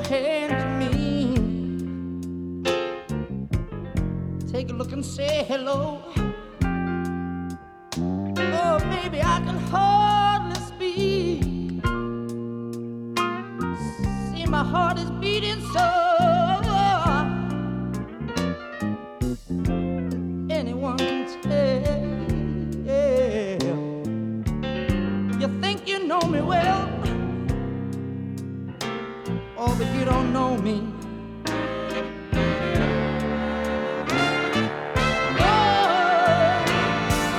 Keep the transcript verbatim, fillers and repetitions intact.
hand to me. Take a look and say hello. Oh, baby, I can hardly speak. See, my heart is beating